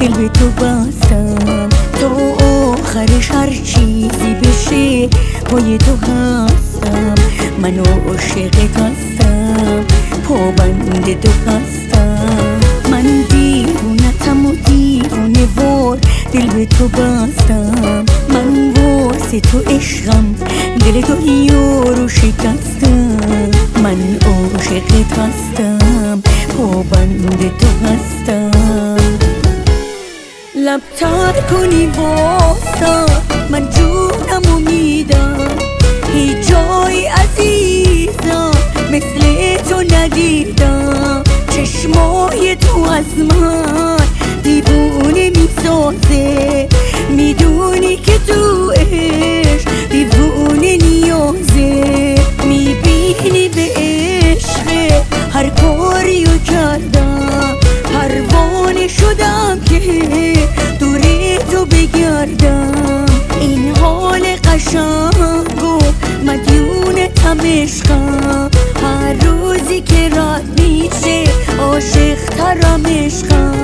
دل به تو بستم تا آخرش هر چیزی بشه پای تو هستم. من عاشقت هستم، پابند تو هستم. من دیوونتم و دیوونه وار دل به تو بستم. من واسه تو عشقم، دل تو یارو شکستم. من عاشقت هستم، پابند تو هستم. لب تر کنی واسه من جونمو میدم. هیچ جای عزیزم مثل تو ندیدم. چشمای تو از من دیوونه میسازه. میدونی که تو عشق دیوونه نیازه. میبینی به عشق هر کاریو کردم. پروانه شدم که دور تو بگردم. این حال قشنگو مدیونتم عشقم. هر روزی که رد میشه عاشق ترم عشقم.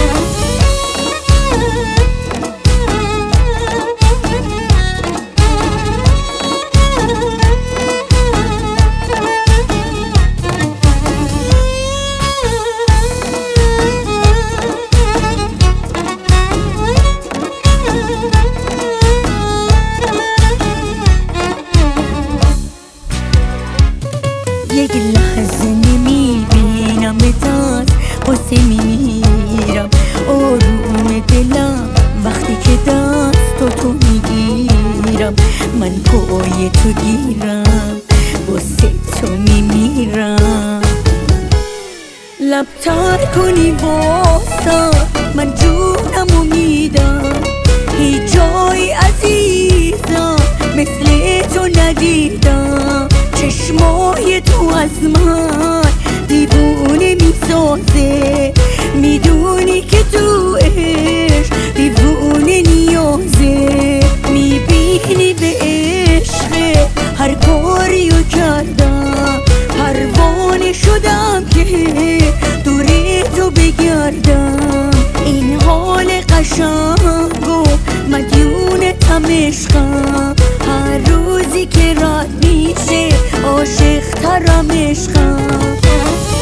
یک لحظه نمیبینم بتاز قصه میمیرم. آروم دلم وقتی که دست تو میگیرم. من پای تو گیرم واسه تو میمیرم. لب تر کنی واسه من جونمو میدم. هیچ جای عزیزم مثل تو ندیدم. چشمای تو از من دیوونه میسازه. میدونی که تو عشق دیوونه نیازه. میبینی به عشق هر کاریو کردم. پروانه شدم که دور تو بگردم. این حال قشنگو مدیونتم عشقم. هر روزی که رد میشه عاشق ترم عشقم.